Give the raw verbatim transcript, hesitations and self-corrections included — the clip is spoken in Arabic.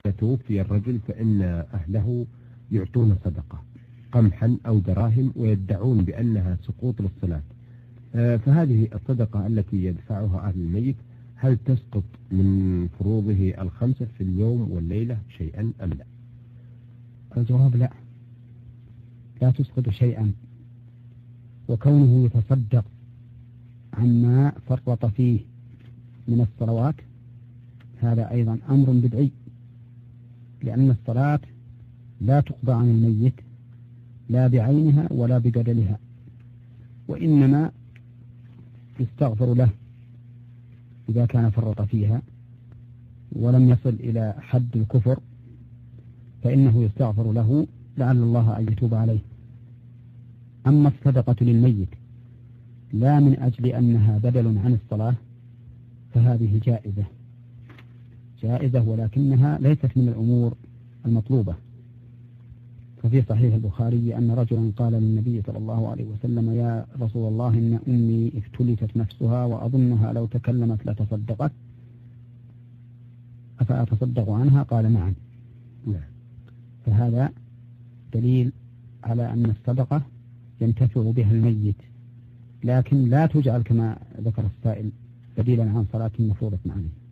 توفي الرجل فإن أهله يعطون صدقة قمحا أو دراهم ويدعون بأنها سقوط للصلاة، فهذه الصدقة التي يدفعها أهل الميت هل تسقط من فروضه الخمسة في اليوم والليلة شيئا أم لا؟ الجواب لا، لا تسقط شيئا، وكونه يتصدق عما فرط فيه من الصلوات هذا أيضا أمر بدعي، لأن الصلاة لا تقضى عن الميت لا بعينها ولا ببدلها، وإنما يستغفر له إذا كان فرط فيها ولم يصل إلى حد الكفر، فإنه يستغفر له لعل الله أن يتوب عليه. أما الصدقة للميت لا من أجل أنها بدل عن الصلاة فهذه جائزة جائزة ولكنها ليست من الأمور المطلوبة. ففي صحيح البخاري أن رجلا قال للنبي صلى الله عليه وسلم: يا رسول الله، إن أمي افتلتت نفسها وأظنها لو تكلمت لتصدقت، أفأتصدق عنها؟ قال: نعم. فهذا دليل على أن الصدقة ينتفع بها الميت، لكن لا تجعل كما ذكر السائل بديلا عن صلاة مفروضة عليه.